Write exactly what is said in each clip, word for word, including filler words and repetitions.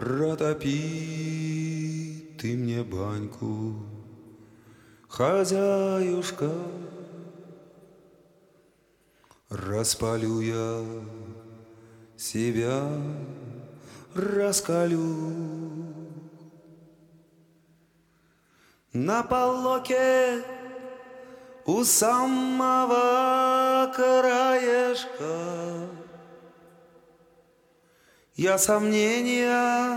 Протопи ты мне баньку, хозяюшка, распалю я себя, раскалю. На полоке у самого краешка я сомнения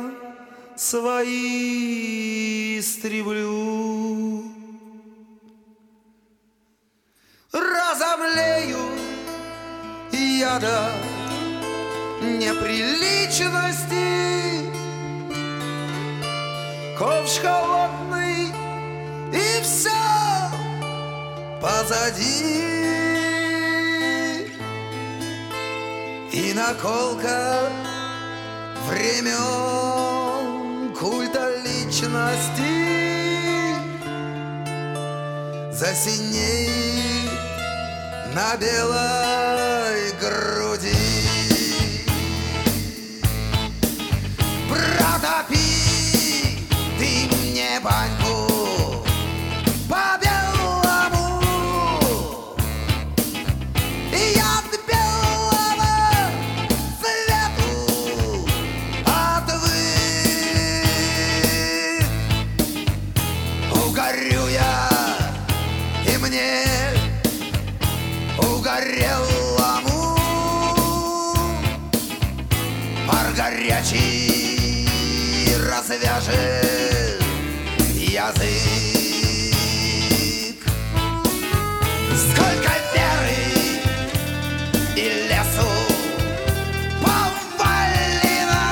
свои истреблю. Разомлею я до неприличности, ковш холодный, и все позади. И наколка времен культа личности засинеет на белой груди. Протопи ты мне баньку по белому, и я от белого свету отвык. Угорю я, и мне угорелому пар горячий развяжет язык. Сколько веры и лесу повалено,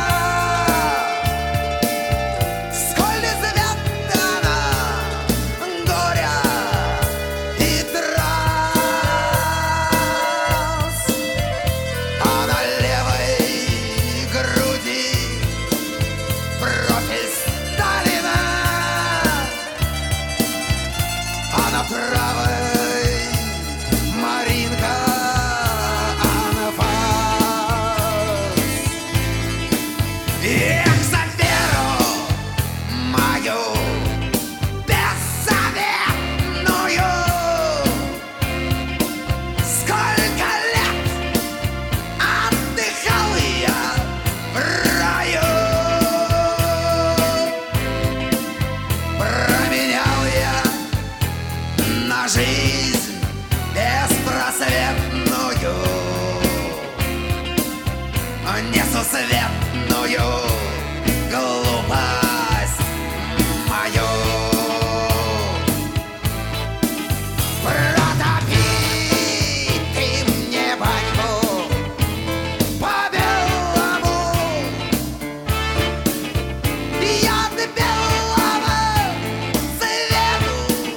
сколь изведано горя и трасс, а на левой груди профиль Сталина, а на правой Маринка анфас. Эх, за веру мою беззаветную, сколько лет отдыхал я в раю. Променял я на жизнь беспросветную, несусветную глупость мою. Протопи ты мне баньку по белому, и я от белого свету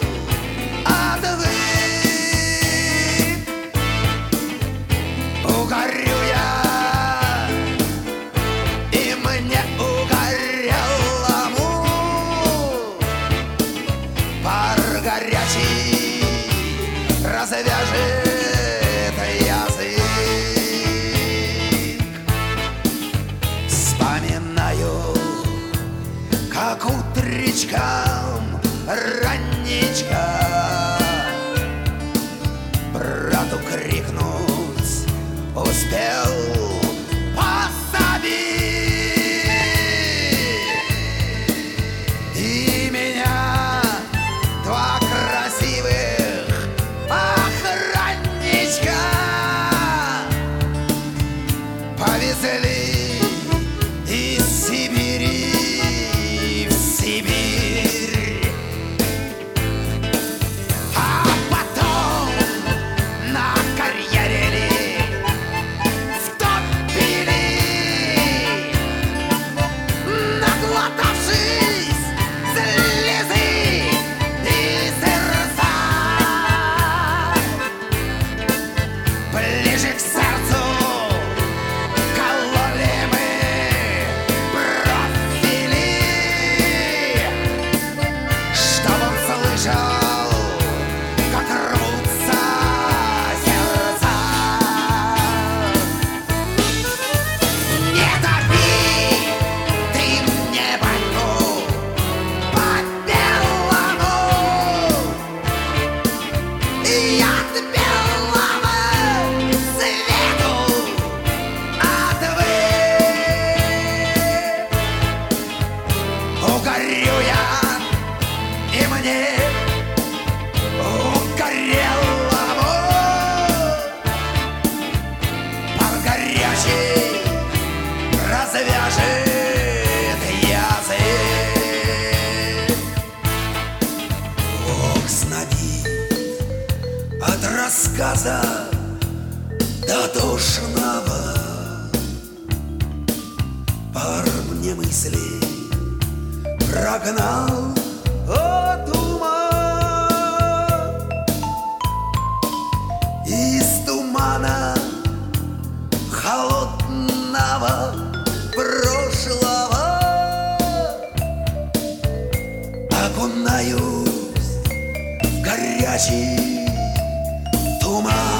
отвык. Угорю я, и мне угорелому пар горячий развяжет язык. Вспоминаю, как утречком ранничка брату крикнуть успел: посади! И меня два красивых охранничка повезли из Сибири в Сибирь. А потом на карьере втопили, наглотавшись мне угорелому пар горячий развяжет язык. Ох, знобит от рассказа до тошного, пар мне мысли прогнал от ума. Из тумана холодного прошлого окунаюсь в горячий туман.